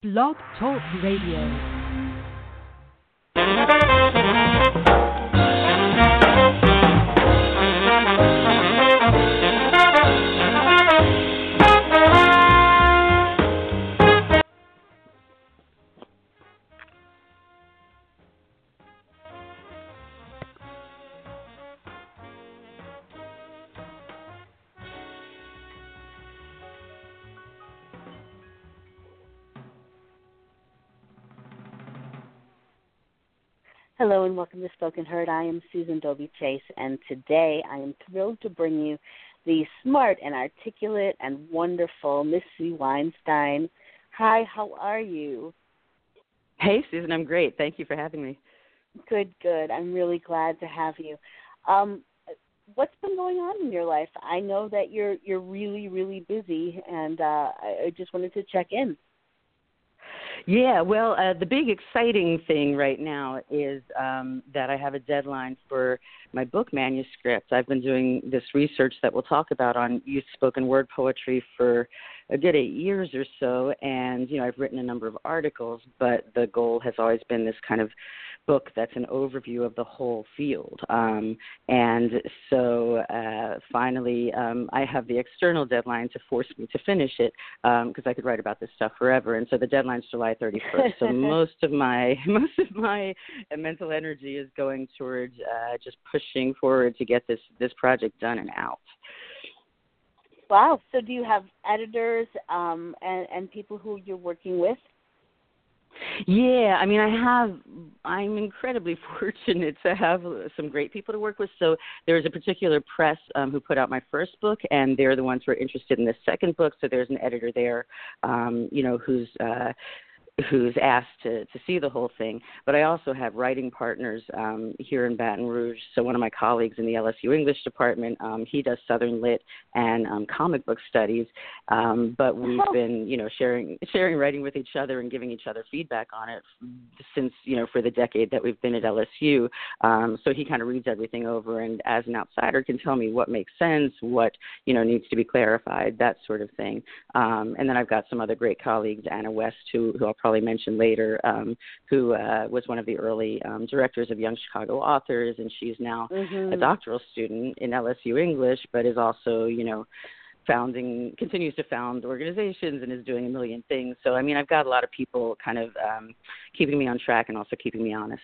Blog Talk Radio. Hello and welcome to Spoken Heard. I am Susan Dobie Chase, and today I am thrilled to bring you the smart and articulate and wonderful Miss Sue Weinstein. Hi, how are you? Hey, Susan, I'm great. Thank you for having me. Good, good. I'm really glad to have you. What's been going on in your life? I know that you're really, really busy, and I just wanted to check in. Yeah, well, the big exciting thing right now is that I have a deadline for my book manuscript. I've been doing this research that we'll talk about on youth spoken word poetry for a good 8 years or so, and, I've written a number of articles, but the goal has always been this kind of book that's an overview of the whole field. And so finally I have the external deadline to force me to finish it because I could write about this stuff forever. And so the deadline's July 31st. So most of my mental energy is going towards just pushing forward to get this project done and out. Wow. So do you have editors and people who you're working with? Yeah, I'm incredibly fortunate to have some great people to work with. So there's a particular press who put out my first book, and they're the ones who are interested in the second book. So there's an editor there, who's asked to see the whole thing. But I also have writing partners here in Baton Rouge. So one of my colleagues in the LSU English department, he does Southern Lit and comic book studies. But we've been, sharing writing with each other and giving each other feedback on it since, for the decade that we've been at LSU. So he kind of reads everything over and as an outsider can tell me what makes sense, what, needs to be clarified, that sort of thing. And then I've got some other great colleagues, Anna West, who I'll probably mention later, who was one of the early directors of Young Chicago Authors, and she's now a doctoral student in LSU English, but is also, continues to found organizations and is doing a million things. So, I've got a lot of people kind of keeping me on track and also keeping me honest.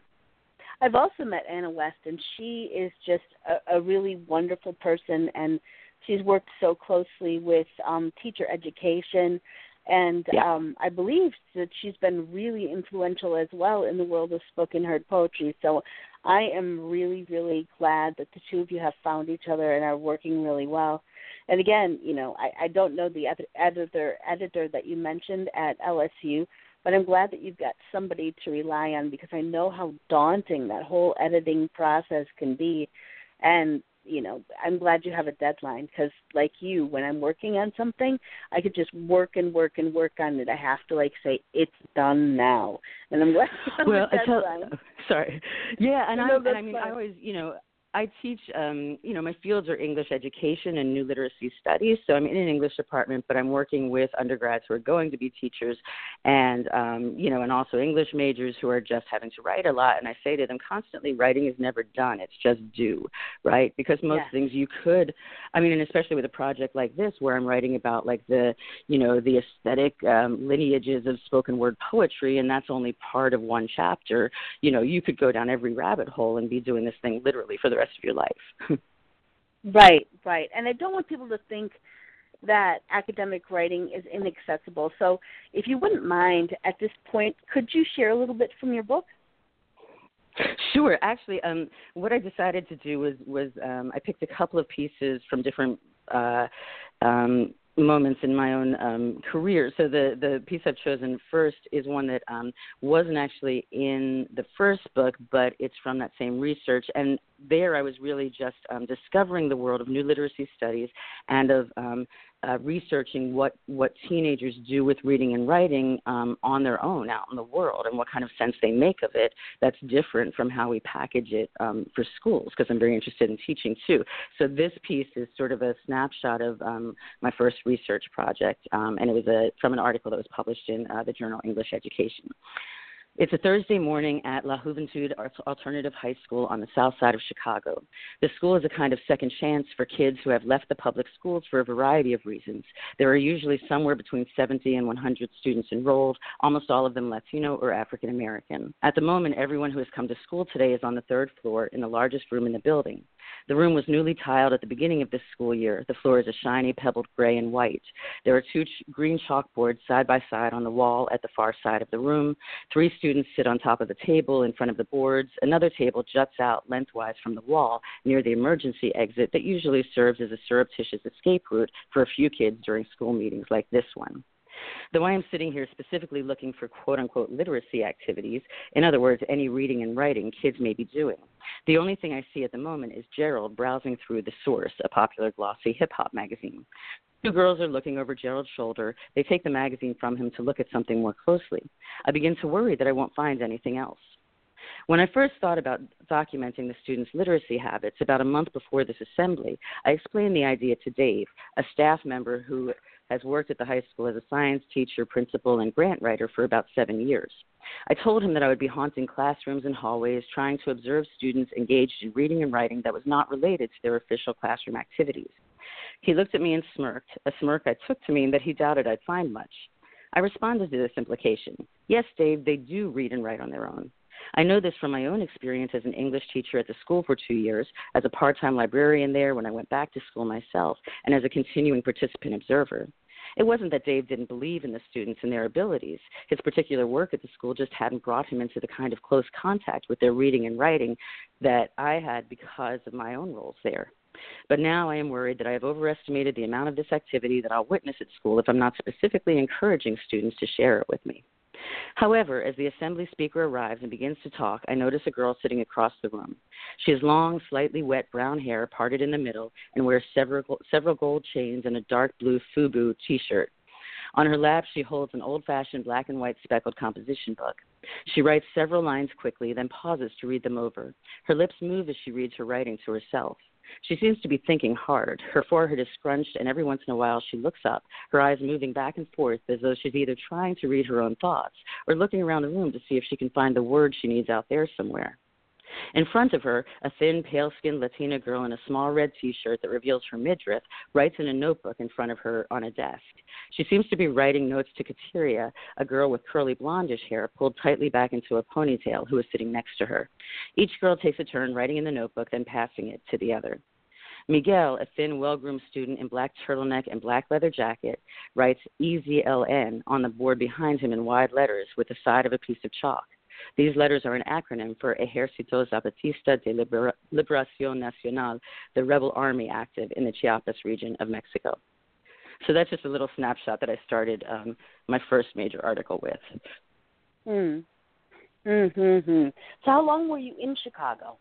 I've also met Anna West, and she is just a really wonderful person, and she's worked so closely with teacher education. And I believe that she's been really influential as well in the world of spoken word poetry. So I am really, really glad that the two of you have found each other and are working really well. And again, I don't know the editor that you mentioned at LSU, but I'm glad that you've got somebody to rely on because I know how daunting that whole editing process can be. And I'm glad you have a deadline because, like you, when I'm working on something, I could just work and work and work on it. I have to, say, it's done now. And I'm glad you have a deadline. Sorry. Yeah, and I fine. always, I teach, my fields are English education and new literacy studies. So I'm in an English department, but I'm working with undergrads who are going to be teachers and, and also English majors who are just having to write a lot. And I say to them constantly, writing is never done. It's just due, right? Because most things you could, and especially with a project like this where I'm writing about the aesthetic lineages of spoken word poetry, and that's only part of one chapter, you could go down every rabbit hole and be doing this thing literally for the rest of your life. Right. And I don't want people to think that academic writing is inaccessible. So if you wouldn't mind, at this point, could you share a little bit from your book? Sure. Actually, what I decided to do was I picked a couple of pieces from different moments in my own career. So the piece I've chosen first is one that wasn't actually in the first book, but it's from that same research. And there I was really just discovering the world of new literacy studies and of researching what teenagers do with reading and writing on their own out in the world, and what kind of sense they make of it that's different from how we package it for schools, because I'm very interested in teaching too. So this piece is sort of a snapshot of my first research project, and it was from an article that was published in the journal English Education. It's a Thursday morning at La Juventud Alternative High School on the south side of Chicago. The school is a kind of second chance for kids who have left the public schools for a variety of reasons. There are usually somewhere between 70 and 100 students enrolled, almost all of them Latino or African American. At the moment, everyone who has come to school today is on the third floor in the largest room in the building. The room was newly tiled at the beginning of this school year. The floor is a shiny, pebbled gray and white. There are two green chalkboards side by side on the wall at the far side of the room. 3 students sit on top of the table in front of the boards. Another table juts out lengthwise from the wall near the emergency exit that usually serves as a surreptitious escape route for a few kids during school meetings like this one. Though I am sitting here specifically looking for quote-unquote literacy activities, in other words, any reading and writing kids may be doing, the only thing I see at the moment is Gerald browsing through The Source, a popular glossy hip-hop magazine. 2 girls are looking over Gerald's shoulder. They take the magazine from him to look at something more closely. I begin to worry that I won't find anything else. When I first thought about documenting the students' literacy habits about a month before this assembly, I explained the idea to Dave, a staff member who has worked at the high school as a science teacher, principal, and grant writer for about 7 years. I told him that I would be haunting classrooms and hallways, trying to observe students engaged in reading and writing that was not related to their official classroom activities. He looked at me and smirked, a smirk I took to mean that he doubted I'd find much. I responded to this implication. Yes, Dave, they do read and write on their own. I know this from my own experience as an English teacher at the school for 2 years, as a part-time librarian there when I went back to school myself, and as a continuing participant observer. It wasn't that Dave didn't believe in the students and their abilities. His particular work at the school just hadn't brought him into the kind of close contact with their reading and writing that I had because of my own roles there. But now I am worried that I have overestimated the amount of this activity that I'll witness at school if I'm not specifically encouraging students to share it with me. However, as the assembly speaker arrives and begins to talk, I notice a girl sitting across the room. She has long, slightly wet brown hair parted in the middle and wears several gold chains and a dark blue FUBU T-shirt. On her lap, she holds an old-fashioned black and white speckled composition book. She writes several lines quickly, then pauses to read them over. Her lips move as she reads her writing to herself. She seems to be thinking hard. Her forehead is scrunched, and every once in a while she looks up, her eyes moving back and forth as though she's either trying to read her own thoughts or looking around the room to see if she can find the word she needs out there somewhere. In front of her, a thin, pale-skinned Latina girl in a small red T-shirt that reveals her midriff writes in a notebook in front of her on a desk. She seems to be writing notes to Kateria, a girl with curly blondish hair pulled tightly back into a ponytail who is sitting next to her. Each girl takes a turn writing in the notebook, then passing it to the other. Miguel, a thin, well-groomed student in black turtleneck and black leather jacket, writes EZLN on the board behind him in wide letters with the side of a piece of chalk. These letters are an acronym for Ejército Zapatista de Liberación Nacional, the rebel army active in the Chiapas region of Mexico. So that's just a little snapshot that I started my first major article with. So how long were you in Chicago?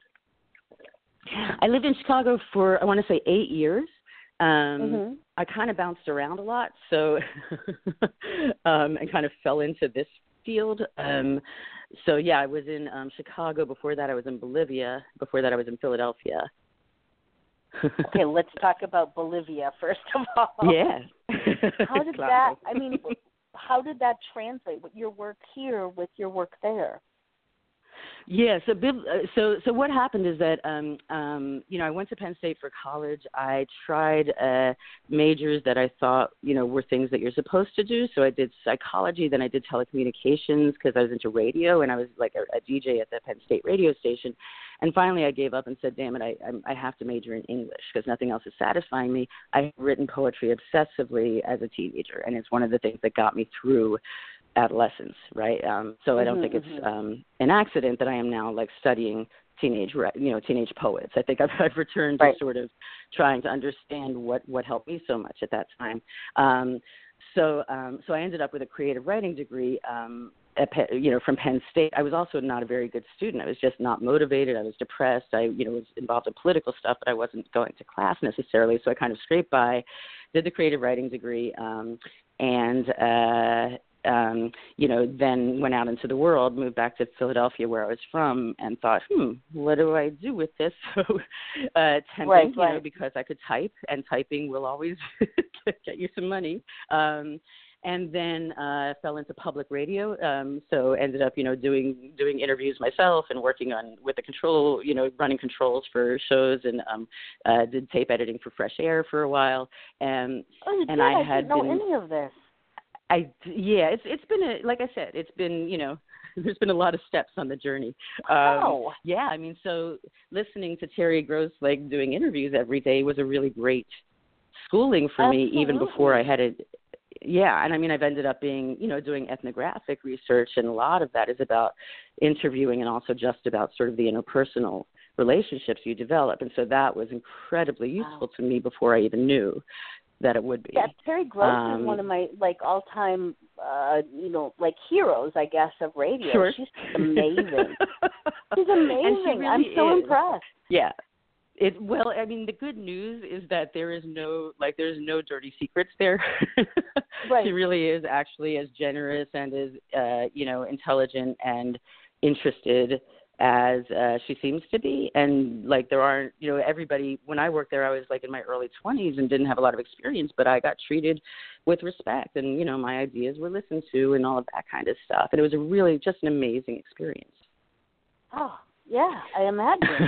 I lived in Chicago for, I want to say, 8 years. I kind of bounced around a lot, so and kind of fell into this field. So, yeah, I was in Chicago. Before that, I was in Bolivia. Before that, I was in Philadelphia. Okay, let's talk about Bolivia first of all. Yeah. How did that, I mean, how did that translate with your work here with your work there? Yeah, so what happened is that I went to Penn State for college. I tried majors that I thought were things that you're supposed to do. So I did psychology, then I did telecommunications because I was into radio and I was like a DJ at the Penn State radio station. And finally, I gave up and said, "Damn it, I have to major in English because nothing else is satisfying me." I had written poetry obsessively as a teenager, and it's one of the things that got me through adolescence, right? So I don't think it's an accident that I am now like studying teenage poets. I think I've returned to sort of trying to understand what helped me so much at that time. So I ended up with a creative writing degree from Penn State. I was also not a very good student. I was just not motivated. I was depressed. I was involved in political stuff, but I wasn't going to class necessarily. So I kind of scraped by. did the creative writing degree, and then went out into the world, moved back to Philadelphia where I was from, and thought, what do I do with this? So temping, because I could type, and typing will always get you some money. And then fell into public radio, so ended up, doing interviews myself and working with the control, running controls for shows, and did tape editing for Fresh Air for a while. And I didn't know any of this. It's been like I said, it's been, there's been a lot of steps on the journey. Wow. So listening to Terry Gross, doing interviews every day was a really great schooling for me, even before I had it. Yeah, and I've ended up being, doing ethnographic research, and a lot of that is about interviewing and also just about sort of the interpersonal relationships you develop. And so that was incredibly useful to me before I even knew that it would be. Yeah, Terry Gross is one of my all-time, heroes, I guess, of radio. Sure. She's amazing. She's amazing. And she really I'm so is. impressed. Yeah. The good news is that there's no dirty secrets there. Right. She really is actually as generous and as, intelligent and interested as she seems to be. And there aren't, everybody, when I worked there, I was in my early 20s and didn't have a lot of experience, but I got treated with respect, and, my ideas were listened to and all of that kind of stuff. And it was really just an amazing experience. Oh, yeah, I imagine.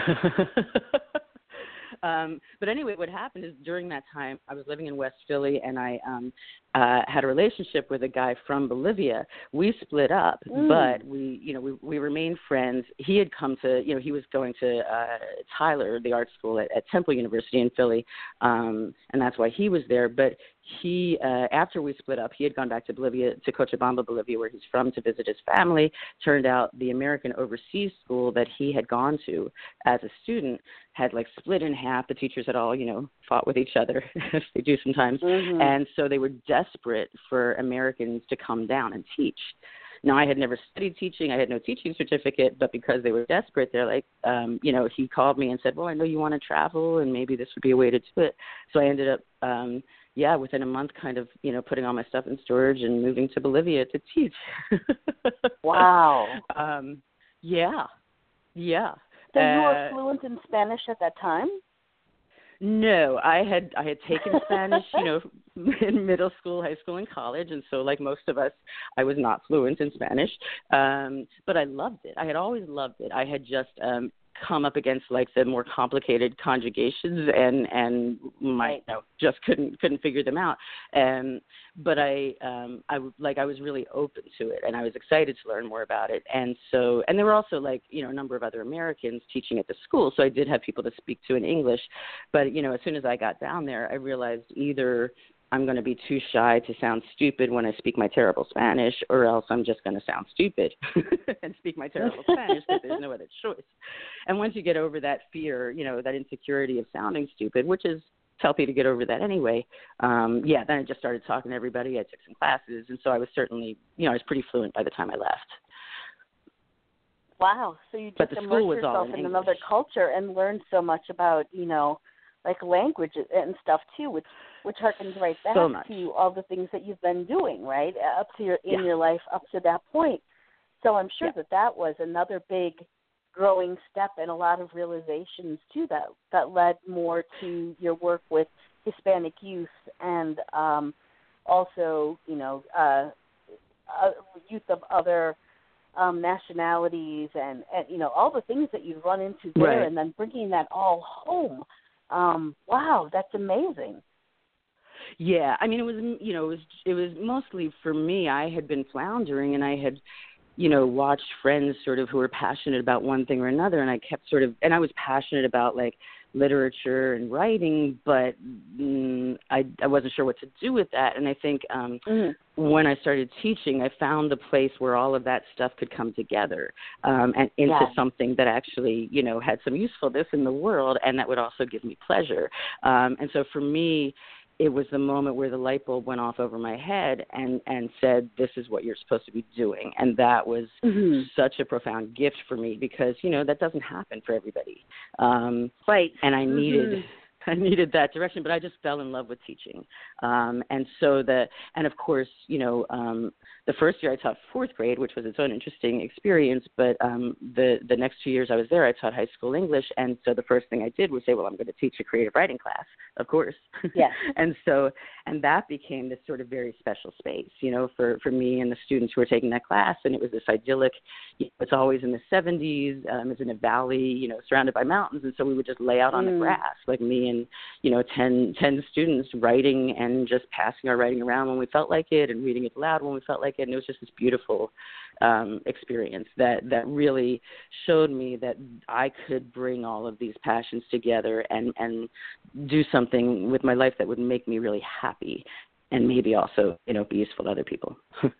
But anyway, what happened is during that time, I was living in West Philly, and I had a relationship with a guy from Bolivia. We split up, but we remained friends. He had come to, he was going to Tyler, the art school at Temple University in Philly, and that's why he was there. But he, after we split up, he had gone back to Bolivia, to Cochabamba, Bolivia, where he's from, to visit his family. Turned out the American overseas school that he had gone to as a student had split in half. The teachers had all, fought with each other, as they do sometimes. And so they were desperate for Americans to come down and teach. Now, I had never studied teaching. I had no teaching certificate, but because they were desperate, they're he called me and said, well, I know you want to travel, and maybe this would be a way to do it. So I ended up, within a month, kind of, putting all my stuff in storage and moving to Bolivia to teach. Wow. Yeah. So you were fluent in Spanish at that time? No, I had taken Spanish, in middle school, high school, and college, and so like most of us, I was not fluent in Spanish, but I loved it. I had always loved it. I had just come up against the more complicated conjugations and just couldn't figure them out. But I was really open to it, and I was excited to learn more about it. And there were also a number of other Americans teaching at the school, so I did have people to speak to in English. But as soon as I got down there, I realized either I'm going to be too shy to sound stupid when I speak my terrible Spanish, or else I'm just going to sound stupid and speak my terrible Spanish, because there's no other choice. And once you get over that fear, that insecurity of sounding stupid, which is healthy to get over that anyway, then I just started talking to everybody. I took some classes, and so I was certainly, I was pretty fluent by the time I left. Wow. So you just immersed yourself in another culture and learned so much about, language and stuff too, which harkens right back to all the things that you've been doing, right, up to your life up to that point. So I'm sure that was another big growing step and a lot of realizations too that led more to your work with Hispanic youth and also youth of other nationalities and all the things that you've run into there, and then bringing that all home. Wow, that's amazing. Yeah, I mean, it was mostly for me. I had been floundering, and I had, watched friends sort of who were passionate about one thing or another, and I kept and I was passionate about literature and writing, but I wasn't sure what to do with that. And I think when I started teaching, I found the place where all of that stuff could come together and into something that actually, had some usefulness in the world, and that would also give me pleasure. And so for me, it was the moment where the light bulb went off over my head and said, this is what you're supposed to be doing. And that was such a profound gift for me because, that doesn't happen for everybody. Right. And I needed I needed that direction, but I just fell in love with teaching. And of course, the first year I taught fourth grade, which was its own interesting experience, but the next 2 years I was there, I taught high school English, and so the first thing I did was say, well, I'm going to teach a creative writing class, of course. Yes. and that became this sort of very special space, for me and the students who were taking that class, and it was this idyllic, it's always in the 70s, it's in a valley, surrounded by mountains, and so we would just lay out on the grass, like me and, 10 students writing and just passing our writing around when we felt like it and reading it aloud when we felt like it. And it was just this beautiful experience that really showed me that I could bring all of these passions together and do something with my life that would make me really happy and maybe also, be useful to other people.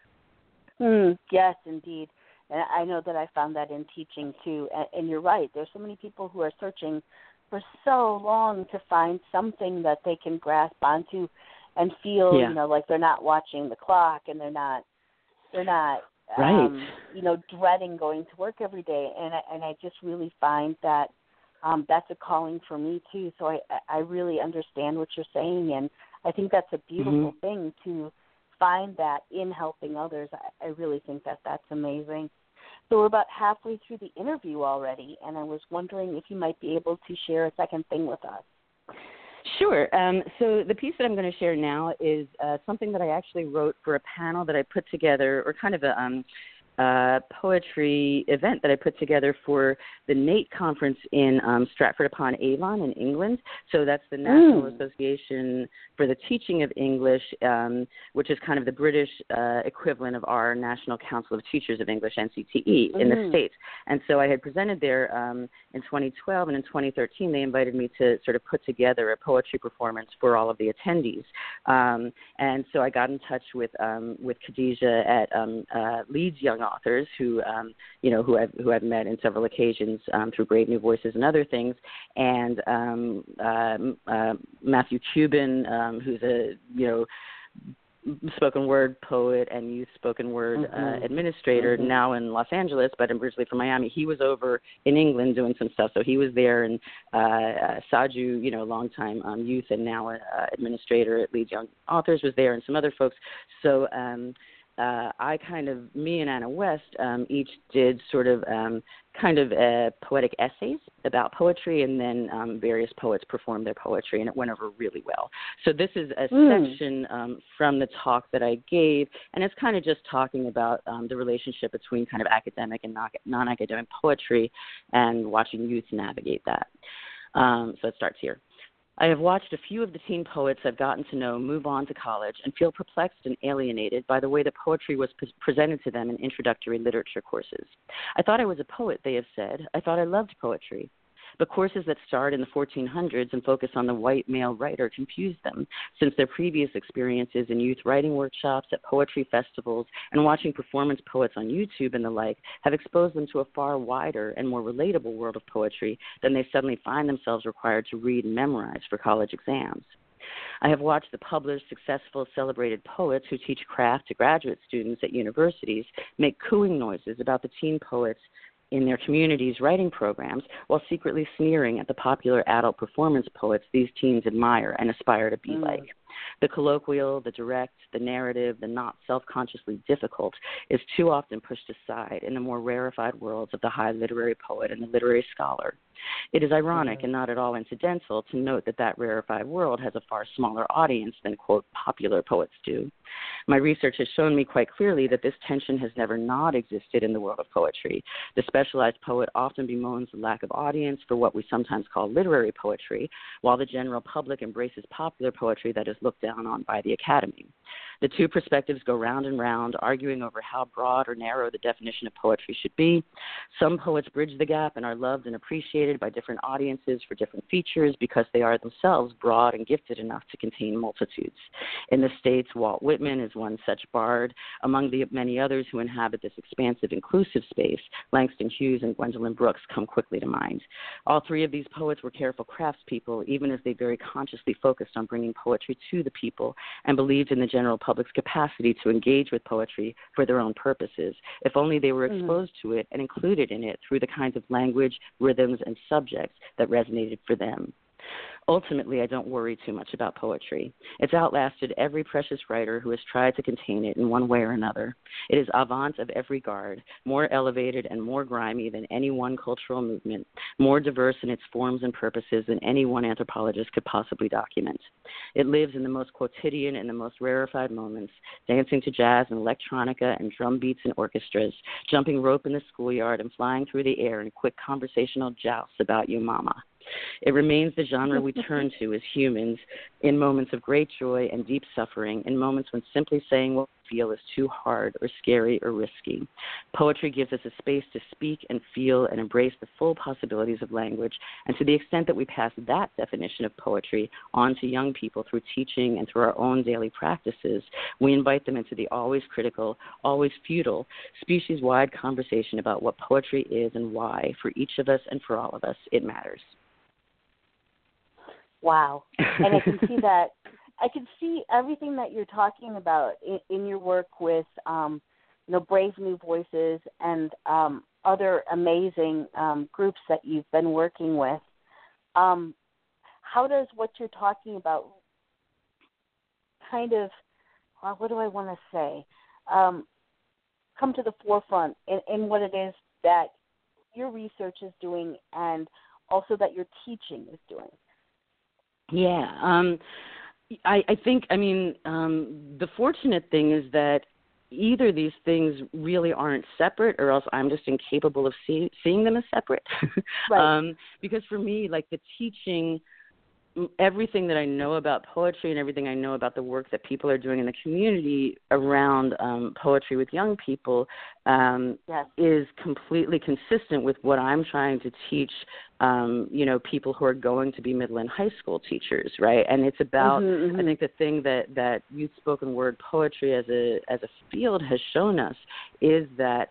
Yes, indeed. And I know that I found that in teaching too. And you're right. There's so many people who are searching for so long to find something that they can grasp onto and feel, like they're not watching the clock and they're not right. Dreading going to work every day. And I just really find that that's a calling for me too. So I really understand what you're saying, and I think that's a beautiful thing to find that in helping others. I really think that that's amazing. So we're about halfway through the interview already, and I was wondering if you might be able to share a second thing with us. Sure. So the piece that I'm going to share now is something that I actually wrote for a panel that I put together, or kind of a poetry event that I put together for the NATE conference in Stratford-upon-Avon in England. So that's the National Association for the Teaching of English, which is kind of the British equivalent of our National Council of Teachers of English, NCTE, in the States. And so I had presented there in 2012, and in 2013 they invited me to sort of put together a poetry performance for all of the attendees. And so I got in touch with Khadija at Leeds Young Authors, who I've met in several occasions through Brave New Voices and other things, and Matthew Cuban, who's a spoken word poet and youth spoken word administrator, now in Los Angeles, but originally from Miami. He was over in England doing some stuff, so he was there, and Saju, longtime youth and now administrator at Leeds Young Authors, was there, and some other folks. So me and Anna West each did sort of poetic essays about poetry, and then various poets performed their poetry, and it went over really well. So this is a section from the talk that I gave, and it's kind of just talking about the relationship between kind of academic and non-academic poetry and watching youth navigate that. So it starts here. I have watched a few of the teen poets I've gotten to know move on to college and feel perplexed and alienated by the way that poetry was presented to them in introductory literature courses. I thought I was a poet, they have said. I thought I loved poetry. But courses that start in the 1400s and focus on the white male writer confuse them, since their previous experiences in youth writing workshops, at poetry festivals, and watching performance poets on YouTube and the like have exposed them to a far wider and more relatable world of poetry than they suddenly find themselves required to read and memorize for college exams. I have watched the published, successful, celebrated poets who teach craft to graduate students at universities make cooing noises about the teen poets in their communities' writing programs, while secretly sneering at the popular adult performance poets these teens admire and aspire to be like. The colloquial, the direct, the narrative, the not self-consciously difficult is too often pushed aside in the more rarefied worlds of the high literary poet and the literary scholar. It is ironic and not at all incidental to note that rarefied world has a far smaller audience than, quote, popular poets do. My research has shown me quite clearly that this tension has never not existed in the world of poetry. The specialized poet often bemoans the lack of audience for what we sometimes call literary poetry, while the general public embraces popular poetry that is looked down on by the Academy. The two perspectives go round and round, arguing over how broad or narrow the definition of poetry should be. Some poets bridge the gap and are loved and appreciated by different audiences for different features because they are themselves broad and gifted enough to contain multitudes. In the States, Walt Whitman is one such bard. Among the many others who inhabit this expansive, inclusive space, Langston Hughes and Gwendolyn Brooks come quickly to mind. All three of these poets were careful craftspeople, even as they very consciously focused on bringing poetry to the people and believed in the general public's capacity to engage with poetry for their own purposes, if only they were exposed to it and included in it through the kinds of language, rhythms, and subjects that resonated for them. Ultimately, I don't worry too much about poetry. It's outlasted every precious writer who has tried to contain it in one way or another. It is avant of every guard, more elevated and more grimy than any one cultural movement, more diverse in its forms and purposes than any one anthropologist could possibly document. It lives in the most quotidian and the most rarefied moments, dancing to jazz and electronica and drum beats and orchestras, jumping rope in the schoolyard and flying through the air in quick conversational jousts about you, mama. It remains the genre we turn to as humans in moments of great joy and deep suffering, in moments when simply saying what we feel is too hard or scary or risky. Poetry gives us a space to speak and feel and embrace the full possibilities of language, and to the extent that we pass that definition of poetry on to young people through teaching and through our own daily practices, we invite them into the always critical, always futile, species-wide conversation about what poetry is and why, for each of us and for all of us, it matters. Wow. And I can see that. I can see everything that you're talking about in your work with, Brave New Voices and other amazing groups that you've been working with. How does what you're talking about kind of, what do I want to say, come to the forefront in what it is that your research is doing and also that your teaching is doing? Yeah, I think, the fortunate thing is that either these things really aren't separate, or else I'm just incapable of seeing them as separate. Right. Because for me, like the teaching, everything that I know about poetry and everything I know about the work that people are doing in the community around poetry with young people yes. is completely consistent with what I'm trying to teach, people who are going to be middle and high school teachers, right? And it's about, I think the thing that youth spoken word poetry as a field has shown us is that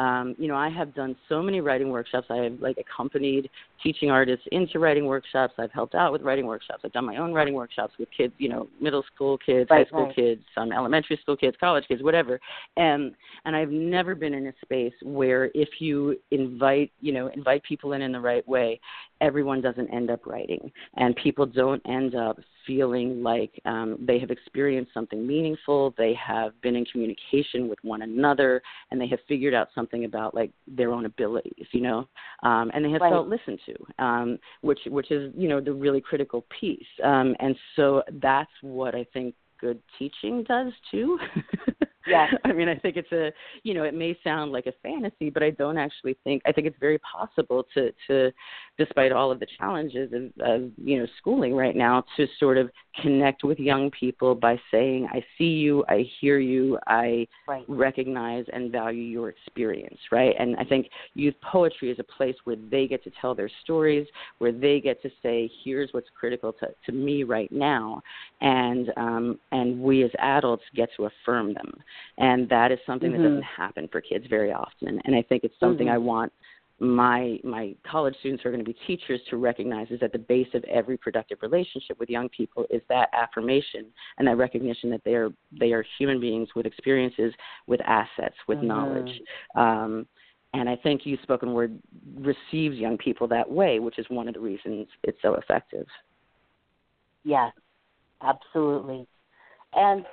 I have done so many writing workshops. I have accompanied teaching artists into writing workshops. I've helped out with writing workshops. I've done my own writing workshops with kids, middle school kids, high school kids, some elementary school kids, college kids, whatever. And I've never been in a space where if you invite people in the right way, everyone doesn't end up writing, and people don't end up feeling like they have experienced something meaningful, they have been in communication with one another, and they have figured out something about their own abilities, and they have felt listened to, which is, the really critical piece. And so that's what I think good teaching does too. Yeah. I think it's it may sound like a fantasy, but I think it's very possible to despite all of the challenges of schooling right now, to sort of connect with young people by saying, I see you, I hear you, I recognize and value your experience, right? And I think youth poetry is a place where they get to tell their stories, where they get to say, here's what's critical to me right now, and we as adults get to affirm them. And that is something that doesn't happen for kids very often. And I think it's something I want my college students who are going to be teachers to recognize, is at the base of every productive relationship with young people is that affirmation and that recognition that they are human beings with experiences, with assets, with knowledge. And I think youth spoken word receives young people that way, which is one of the reasons it's so effective. Yes, absolutely. And,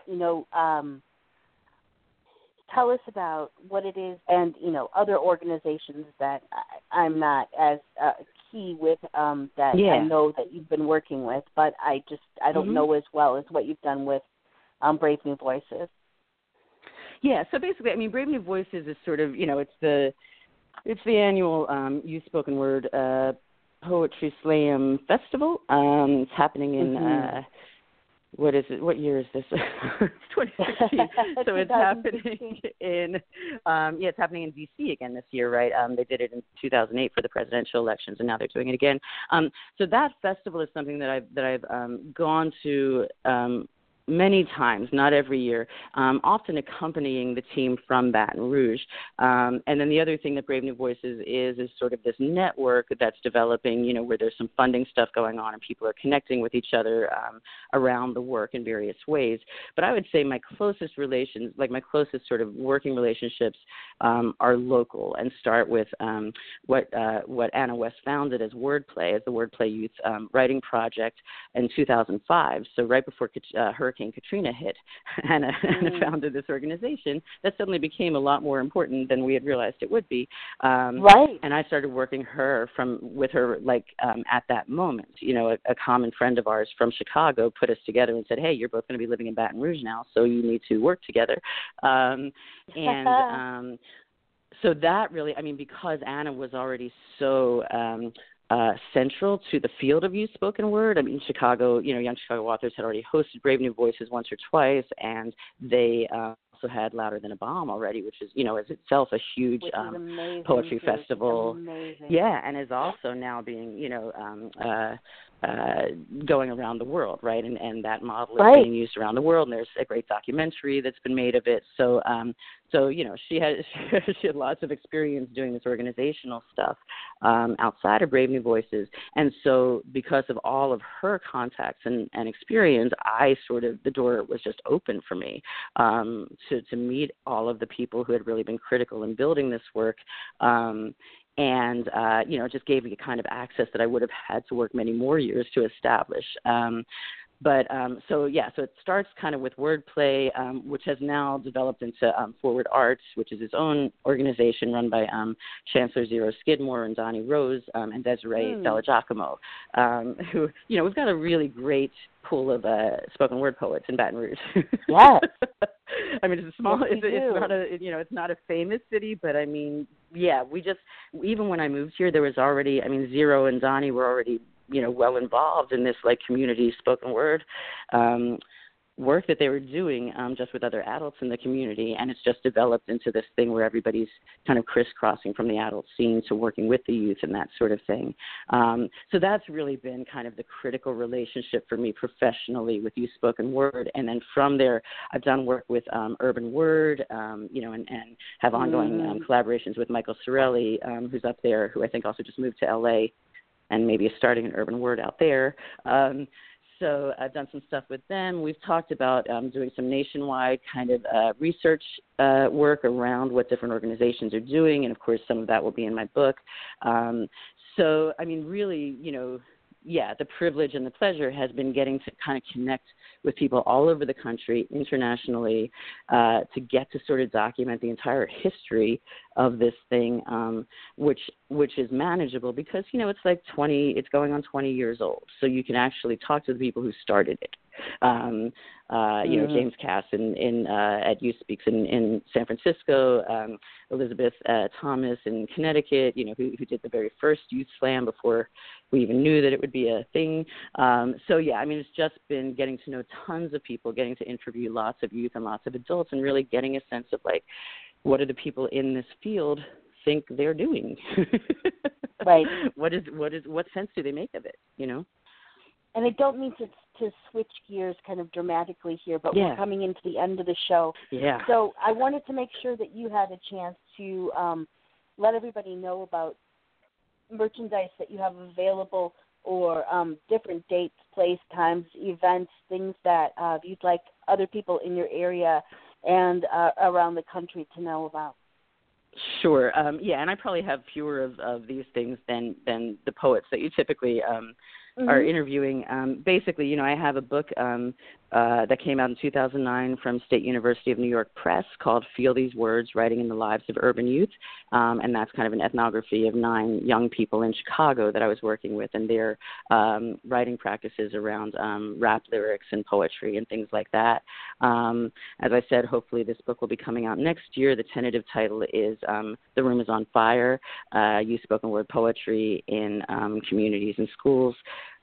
tell us about what it is and, other organizations that I'm not as key with that I know that you've been working with, but I don't know as well as what you've done with Brave New Voices. Yeah, so basically, Brave New Voices is sort of, it's the annual Youth Spoken Word Poetry Slam Festival. It's happening in what is it? What year is this? 2016. So it's happening it's happening in D.C. again this year, right? They did it in 2008 for the presidential elections, and now they're doing it again. So that festival is something that I've gone to many times, not every year, often accompanying the team from Baton Rouge. And then the other thing that Brave New Voices is sort of this network that's developing, where there's some funding stuff going on and people are connecting with each other around the work in various ways. But I would say my closest relations, like my closest sort of working relationships, are local and start with what Anna West founded as Wordplay, as the Wordplay Youth Writing Project in 2005. So right before Hurricane Katrina hit, Anna founded this organization that suddenly became a lot more important than we had realized it would be. Right. And I started working with her at that moment. A common friend of ours from Chicago put us together and said, hey, you're both going to be living in Baton Rouge now, so you need to work together. So that really, because Anna was already so central to the field of youth spoken word. Chicago, Young Chicago Authors had already hosted Brave New Voices once or twice, and they also had Louder Than a Bomb already, which is, is itself a huge poetry festival. Amazing. Yeah, and is also now being, going around the world, right? And that model is being used around the world, and there's a great documentary that's been made of it. So, she had lots of experience doing this organizational stuff outside of Brave New Voices. And so because of all of her contacts and experience, the door was just open for me to meet all of the people who had really been critical in building this work. And it just gave me a kind of access that I would have had to work many more years to establish. So it starts kind of with Wordplay, which has now developed into Forward Arts, which is its own organization run by Chancellor Zero Skidmore and Donnie Rose and Desiree Della Giacomo, who, we've got a really great pool of spoken word poets in Baton Rouge. Yes. It's a small, it's not a famous city, but we just, even when I moved here, there was already, Zero and Donnie were already, well involved in this community spoken word work that they were doing just with other adults in the community, and it's just developed into this thing where everybody's kind of crisscrossing from the adult scene to working with the youth and that sort of thing. So that's really been kind of the critical relationship for me professionally with youth spoken word, and then from there I've done work with Urban Word, and have ongoing collaborations with Michael Sorelli, who's up there, who I think also just moved to LA and maybe is starting an Urban Word out there. So I've done some stuff with them. We've talked about doing some nationwide kind of research work around what different organizations are doing, and of course some of that will be in my book. Really, the privilege and the pleasure has been getting to kind of connect with people all over the country, internationally, to get to sort of document the entire history of this thing, which is manageable because, it's going on 20 years old. So you can actually talk to the people who started it. James Cass at Youth Speaks in San Francisco, Elizabeth Thomas in Connecticut, who did the very first Youth Slam before we even knew that it would be a thing. It's just been getting to know tons of people, getting to interview lots of youth and lots of adults, and really getting a sense of what are the people in this field think they're doing? Right. What sense do they make of it? And I don't mean to switch gears kind of dramatically here, but we're coming into the end of the show. Yeah. So I wanted to make sure that you had a chance to let everybody know about merchandise that you have available, or different dates, place, times, events, things that you'd like other people in your area and around the country to know about. Sure. And I probably have fewer of these things than the poets that you typically are interviewing. Basically, I have a book that came out in 2009 from State University of New York Press called Feel These Words, Writing in the Lives of Urban Youth. And that's kind of an ethnography of 9 young people in Chicago that I was working with, and their writing practices around rap lyrics and poetry and things like that. As I said, hopefully this book will be coming out next year. The tentative title is The Room is on Fire, Youth Spoken Word Poetry in Communities and Schools.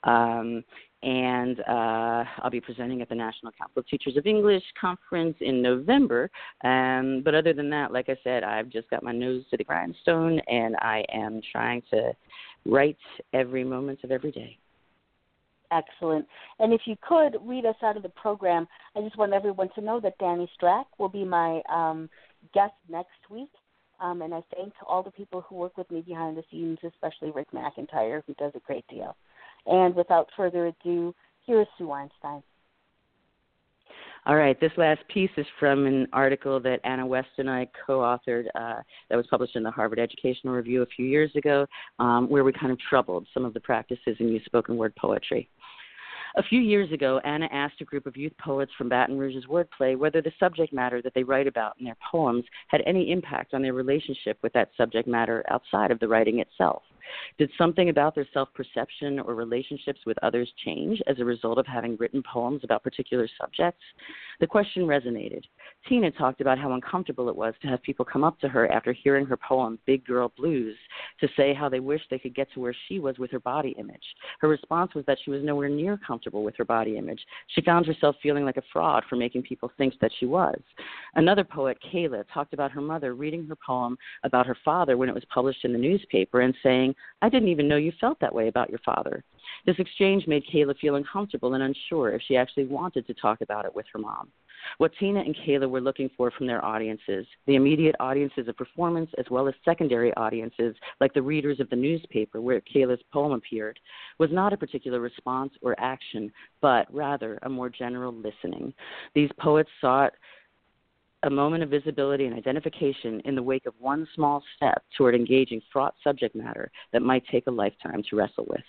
And I'll be presenting at the National Council of Teachers of English conference in November. But other than that, like I said, I've just got my nose to the grindstone, and I am trying to write every moment of every day. Excellent. And if you could read us out of the program, I just want everyone to know that Danny Strack will be my guest next week. And I thank all the people who work with me behind the scenes, especially Rick McIntyre, who does a great deal. And without further ado, here is Sue Arnstein. All right, this last piece is from an article that Anna West and I co-authored that was published in the Harvard Educational Review a few years ago, where we kind of troubled some of the practices in youth spoken word poetry. A few years ago, Anna asked a group of youth poets from Baton Rouge's wordplay whether the subject matter that they write about in their poems had any impact on their relationship with that subject matter outside of the writing itself. Did something about their self-perception or relationships with others change as a result of having written poems about particular subjects? The question resonated. Tina talked about how uncomfortable it was to have people come up to her after hearing her poem, Big Girl Blues, to say how they wished they could get to where she was with her body image. Her response was that she was nowhere near comfortable with her body image. She found herself feeling like a fraud for making people think that she was. Another poet, Kayla, talked about her mother reading her poem about her father when it was published in the newspaper and saying, I didn't even know you felt that way about your father. This exchange made Kayla feel uncomfortable and unsure if she actually wanted to talk about it with her mom. What Tina and Kayla were looking for from their audiences, the immediate audiences of performance as well as secondary audiences like the readers of the newspaper where Kayla's poem appeared, was not a particular response or action, but rather a more general listening. These poets sought a moment of visibility and identification in the wake of one small step toward engaging fraught subject matter that might take a lifetime to wrestle with.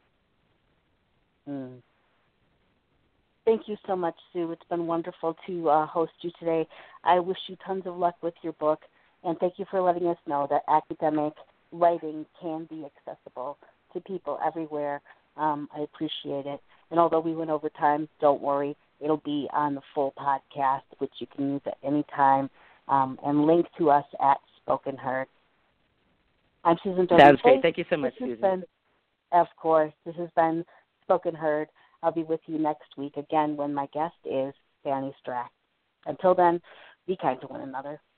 Thank you so much, Sue. It's been wonderful to host you today. I wish you tons of luck with your book, and thank you for letting us know that academic writing can be accessible to people everywhere. I appreciate it. And although we went over time, don't worry. It'll be on the full podcast, which you can use at any time, and link to us at Spoken Heard. I'm Susan Doty. Sounds great. Thank you so much, Susan. Of course. This has been Spoken Heard. I'll be with you next week again when my guest is Danny Strack. Until then, be kind to one another.